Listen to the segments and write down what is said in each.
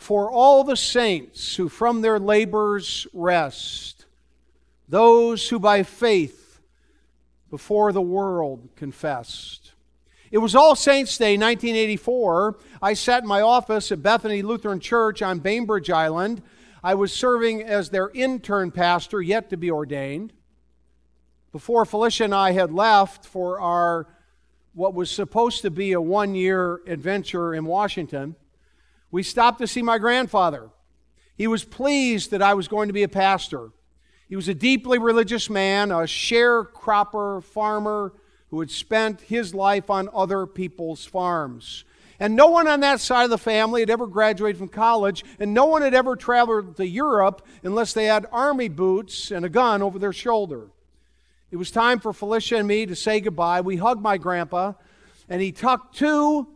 for all the saints who from their labors rest, those who by faith before the world confessed. It was All Saints' Day, 1984. I sat in my office at Bethany Lutheran Church on Bainbridge Island. I was serving as their intern pastor, yet to be ordained. Before Felicia and I had left for our what was supposed to be a one-year adventure in Washington, we stopped to see my grandfather. He was pleased that I was going to be a pastor. He was a deeply religious man, a sharecropper farmer who had spent his life on other people's farms. And no one on that side of the family had ever graduated from college, and no one had ever traveled to Europe unless they had army boots and a gun over their shoulder. It was time for Felicia and me to say goodbye. We hugged my grandpa, and he tucked two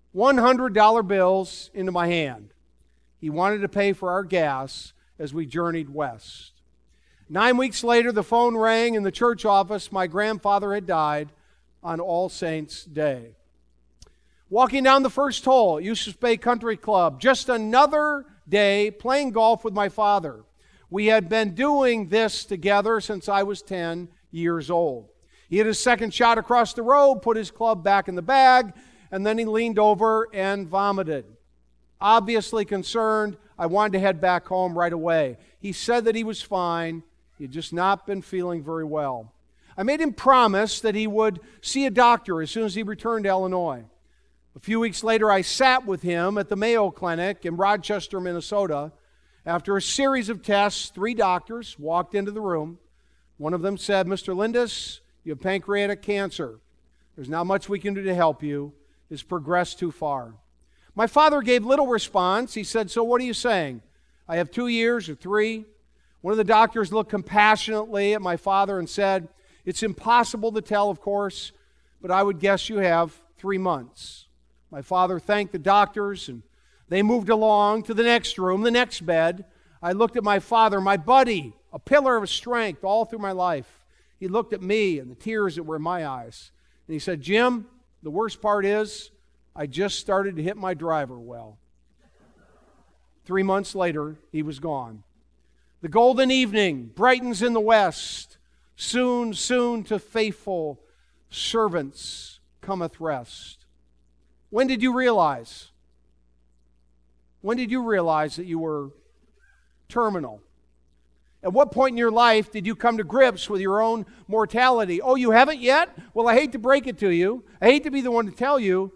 $100 bills into my hand. He wanted to pay for our gas as we journeyed west. 9 weeks later, the phone rang in the church office. My grandfather had died on All Saints' Day. Walking down the first hole at Eustis Bay Country Club, just another day playing golf with my father. We had been doing this together since I was 10 years old. He hit his second shot across the road, put his club back in the bag, and then he leaned over and vomited. Obviously concerned, I wanted to head back home right away. He said that he was fine. He had just not been feeling very well. I made him promise that he would see a doctor as soon as he returned to Illinois. A few weeks later, I sat with him at the Mayo Clinic in Rochester, Minnesota. After a series of tests, 3 doctors walked into the room. One of them said, "Mr. Lindus, you have pancreatic cancer. There's not much we can do to help you. It's progressed too far." My father gave little response. He said, "So what are you saying? I have 2 years or 3? One of the doctors looked compassionately at my father and said, "It's impossible to tell, of course, but I would guess you have 3 months." My father thanked the doctors, and they moved along to the next room, the next bed. I looked at my father, my buddy, a pillar of strength all through my life. He looked at me and the tears that were in my eyes. And he said, "Jim, the worst part is I just started to hit my driver well." 3 months later, he was gone. The golden evening brightens in the west. Soon, soon to faithful servants cometh rest. When did you realize? When did you realize that you were terminal? At what point in your life did you come to grips with your own mortality? Oh, you haven't yet? Well, I hate to break it to you. I hate to be the one to tell you,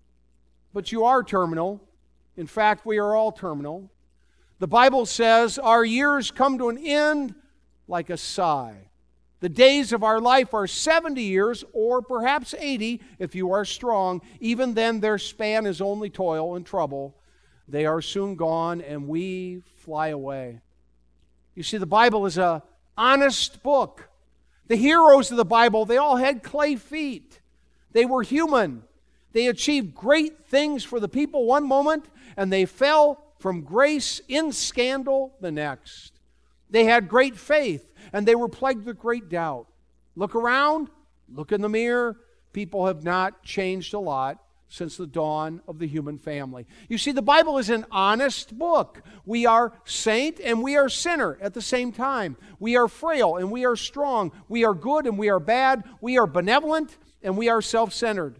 but you are terminal. In fact, we are all terminal. The Bible says our years come to an end like a sigh. The days of our life are 70 years, or perhaps 80 if you are strong. Even then, their span is only toil and trouble. They are soon gone, and we fly away. You see, the Bible is an honest book. The heroes of the Bible, they all had clay feet. They were human. They achieved great things for the people one moment, and they fell from grace in scandal the next. They had great faith, and they were plagued with great doubt. Look around, look in the mirror. People have not changed a lot since the dawn of the human family. You see, the Bible is an honest book. We are saint and we are sinner at the same time. We are frail and we are strong. We are good and we are bad. We are benevolent and we are self-centered.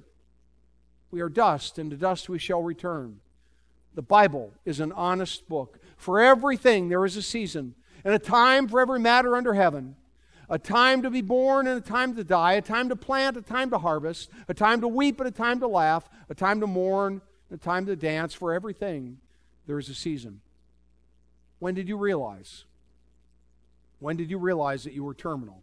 We are dust, and to dust we shall return. The Bible is an honest book. For everything there is a season, and a time for every matter under heaven. A time to be born and a time to die, a time to plant, a time to harvest, a time to weep and a time to laugh, a time to mourn, and a time to dance. For everything there is a season. When did you realize? When did you realize that you were terminal?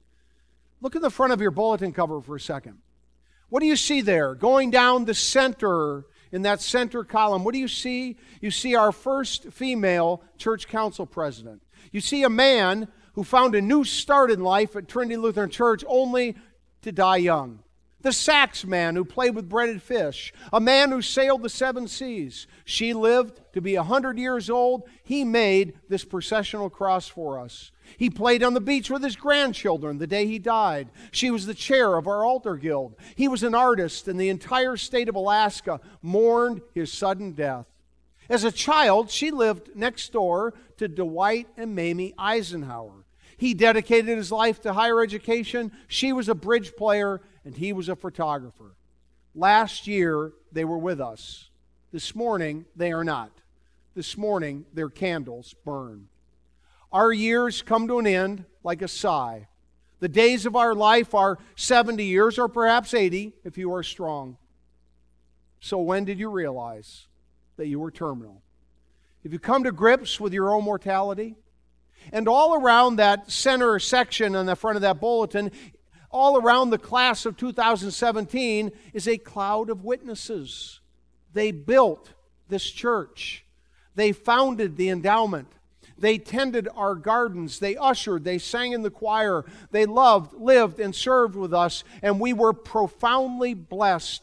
Look at the front of your bulletin cover for a second. What do you see there? Going down the center, in that center column, what do you see? You see our first female church council president. You see a man who found a new start in life at Trinity Lutheran Church only to die young. The Sachs man who played with breaded fish. A man who sailed the 7 seas. She lived to be 100 years old. He made this processional cross for us. He played on the beach with his grandchildren the day he died. She was the chair of our altar guild. He was an artist, and the entire state of Alaska mourned his sudden death. As a child, she lived next door to Dwight and Mamie Eisenhower. He dedicated his life to higher education. She was a bridge player, and he was a photographer. Last year, they were with us. This morning, they are not. This morning, their candles burn. Our years come to an end like a sigh. The days of our life are 70 years, or perhaps 80 if you are strong. So when did you realize that you were terminal? Have you come to grips with your own mortality? And all around that center section on the front of that bulletin, all around the class of 2017 is a cloud of witnesses. They built this church. They founded the endowment. They tended our gardens. They ushered. They sang in the choir. They loved, lived, and served with us. And we were profoundly blessed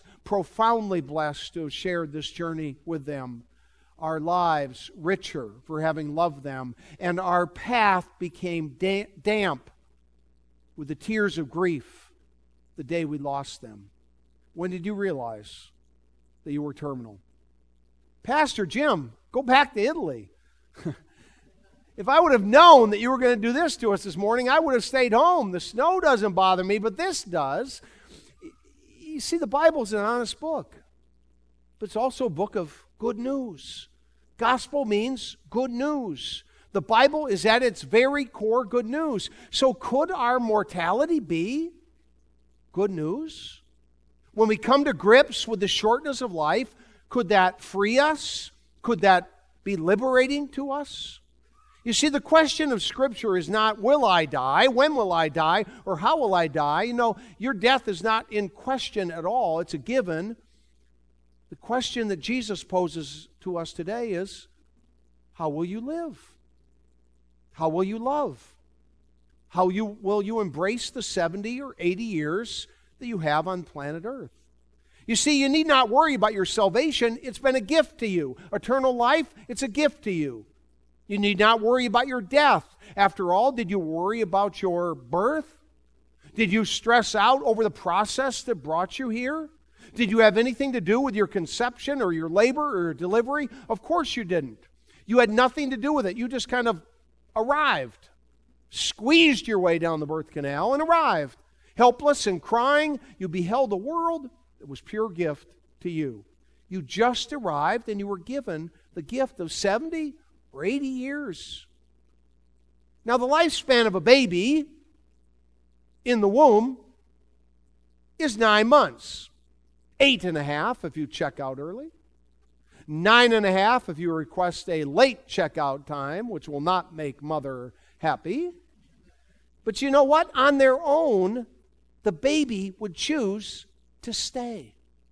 to have shared this journey with them. Our lives richer for having loved them. And our path became damp with the tears of grief the day we lost them. When did you realize that you were terminal? Pastor Jim, go back to Italy. If I would have known that you were going to do this to us this morning, I would have stayed home. The snow doesn't bother me, but this does. You see, the Bible's an honest book, but it's also a book of good news. Gospel means good news. The Bible is at its very core good news. So could our mortality be good news? When we come to grips with the shortness of life, could that free us? Could that be liberating to us? You see, the question of Scripture is not, will I die, when will I die, or how will I die? You know, your death is not in question at all. It's a given. The question that Jesus poses to us today is, how will you live? How will you love? Will you embrace the 70 or 80 years that you have on planet Earth? You see, you need not worry about your salvation. It's been a gift to you. Eternal life, it's a gift to you. You need not worry about your death. After all, did you worry about your birth? Did you stress out over the process that brought you here? Did you have anything to do with your conception or your labor or your delivery? Of course you didn't. You had nothing to do with it. You just kind of arrived, squeezed your way down the birth canal and arrived. Helpless and crying, you beheld a world that was pure gift to you. You just arrived and you were given the gift of 70 or 80 years. Now, the lifespan of a baby in the womb is 9 months. 8.5 if you check out early. 9.5 if you request a late checkout time, which will not make mother happy. But you know what? On their own, the baby would choose to stay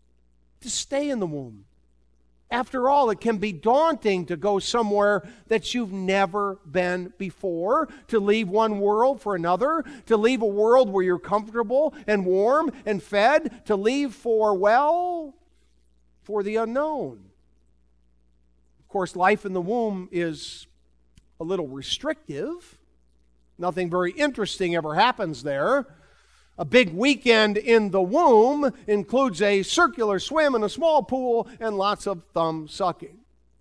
in the womb. After all, it can be daunting to go somewhere that you've never been before, to leave one world for another, to leave a world where you're comfortable and warm and fed, to leave for the unknown. Of course, life in the womb is a little restrictive. Nothing very interesting ever happens there. A big weekend in the womb includes a circular swim in a small pool and lots of thumb sucking.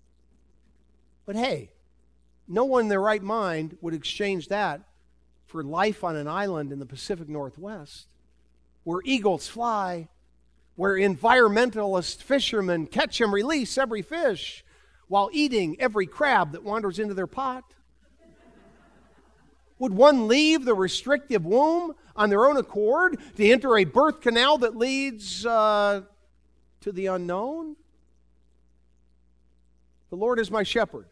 But hey, no one in their right mind would exchange that for life on an island in the Pacific Northwest, where eagles fly, where environmentalist fishermen catch and release every fish while eating every crab that wanders into their pot. Would one leave the restrictive womb on their own accord to enter a birth canal that leads to the unknown? The Lord is my shepherd.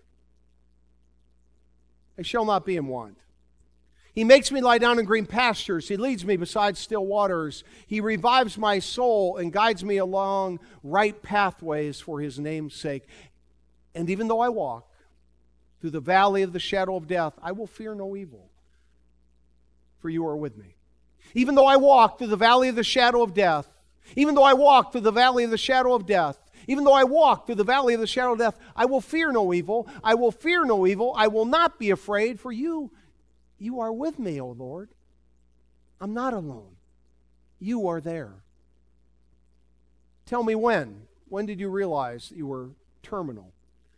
I shall not be in want. He makes me lie down in green pastures. He leads me beside still waters. He revives my soul and guides me along right pathways for His name's sake. And even though I walk through the valley of the shadow of death, I will fear no evil, for you are with me. Even though I walk through the valley of the shadow of death, even though I walk through the valley of the shadow of death, even though I walk through the valley of the shadow of death, I will fear no evil. I will fear no evil. I will not be afraid, for you are with me, O Lord. I'm not alone. You are there. Tell me when. When did you realize that you were terminal?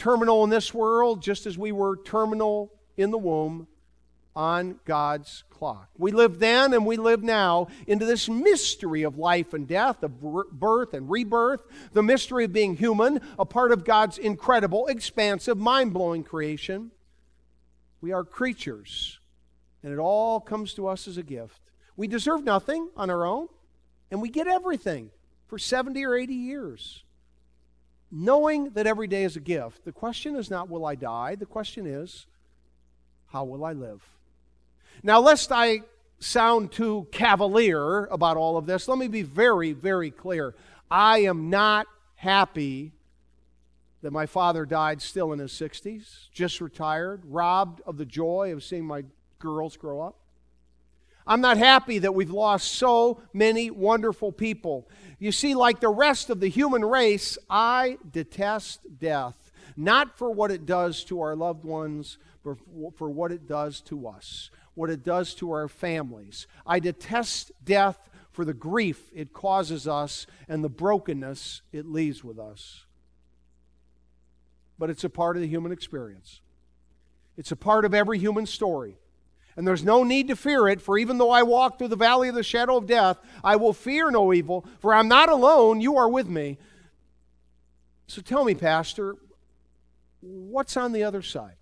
terminal in this world just as we were terminal in the womb on God's clock. We live then and we live now into this mystery of life and death, of birth and rebirth, the mystery of being human, a part of God's incredible, expansive, mind-blowing creation. We are creatures, and it all comes to us as a gift. We deserve nothing on our own, and we get everything for 70 or 80 years. Knowing that every day is a gift, the question is not, will I die? The question is, how will I live? Now, lest I sound too cavalier about all of this, let me be very, very clear. I am not happy that my father died still in his 60s, just retired, robbed of the joy of seeing my girls grow up. I'm not happy that we've lost so many wonderful people. You see, like the rest of the human race, I detest death, not for what it does to our loved ones, but for what it does to us, what it does to our families. I detest death for the grief it causes us and the brokenness it leaves with us. But it's a part of the human experience. It's a part of every human story. And there's no need to fear it, for even though I walk through the valley of the shadow of death, I will fear no evil, for I'm not alone, you are with me. So tell me, Pastor, what's on the other side?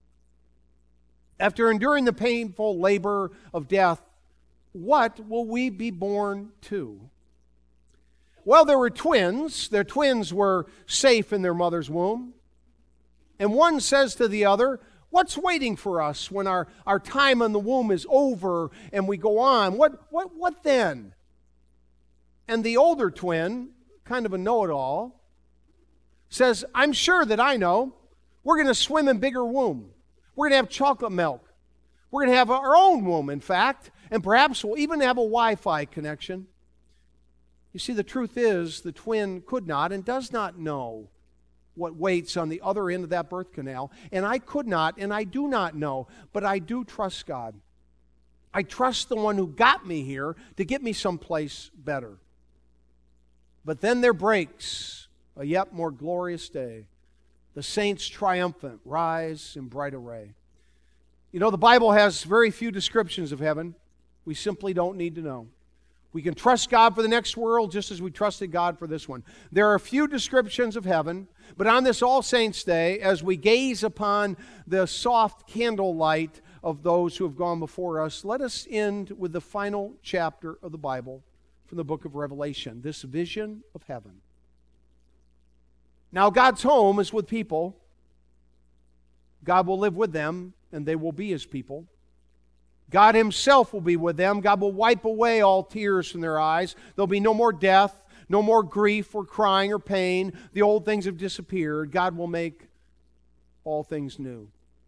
After enduring the painful labor of death, what will we be born to? Well, there were twins. Their twins were safe in their mother's womb. And one says to the other, what's waiting for us when our time in the womb is over and we go on? What then? And the older twin, kind of a know-it-all, says, I'm sure that I know. We're going to swim in bigger womb. We're going to have chocolate milk. We're going to have our own womb, in fact, and perhaps we'll even have a Wi-Fi connection. You see, the truth is the twin could not and does not know what waits on the other end of that birth canal. And I could not and I do not know, but I do trust God. I trust the one who got me here to get me someplace better. But then there breaks a yet more glorious day. The saints triumphant rise in bright array. You know, the Bible has very few descriptions of heaven. We simply don't need to know. We can trust God for the next world just as we trusted God for this one. There are a few descriptions of heaven, but on this All Saints' Day, as we gaze upon the soft candlelight of those who have gone before us, let us end with the final chapter of the Bible from the book of Revelation, this vision of heaven. Now, God's home is with people. God will live with them, and they will be His people. God Himself will be with them. God will wipe away all tears from their eyes. There'll be no more death, no more grief or crying or pain. The old things have disappeared. God will make all things new.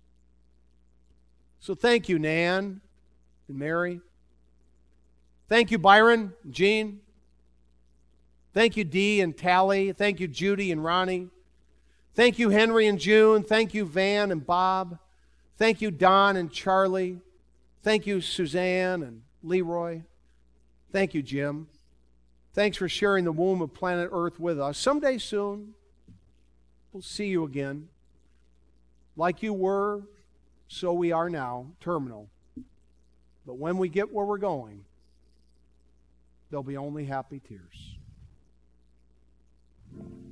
So thank you, Nan and Mary. Thank you, Byron and Jean. Thank you, Dee and Tally. Thank you, Judy and Ronnie. Thank you, Henry and June. Thank you, Van and Bob. Thank you, Don and Charlie. Thank you, Suzanne and Leroy. Thank you, Jim. Thanks for sharing the womb of planet Earth with us. Someday soon, we'll see you again. Like you were, so we are now, terminal. But when we get where we're going, there'll be only happy tears.